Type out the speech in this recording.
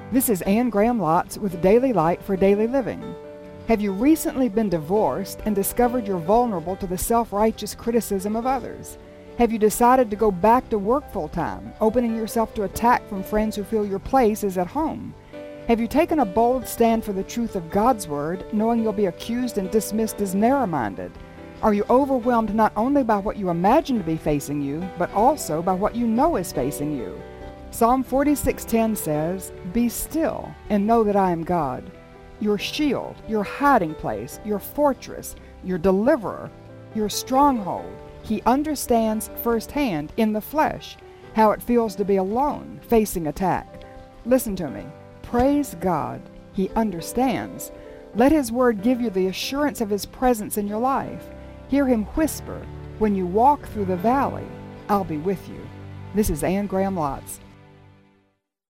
This is Anne Graham Lotz with Daily Light for Daily Living. Have you recently been divorced and discovered you're vulnerable to the self-righteous criticism of others? Have you decided to go back to work full-time, opening yourself to attack from friends who feel your place is at home? Have you taken a bold stand for the truth of God's Word, knowing you'll be accused and dismissed as narrow-minded? Are you overwhelmed not only by what you imagine to be facing you, but also by what you know is facing you? Psalm 46:10 says, "Be still and know that I am God, your shield, your hiding place, your fortress, your deliverer, your stronghold." He understands firsthand in the flesh how it feels to be alone, facing attack. Listen to me. Praise God. He understands. Let His Word give you the assurance of His presence in your life. Hear Him whisper, "When you walk through the valley, I'll be with you." This is Anne Graham Lotz.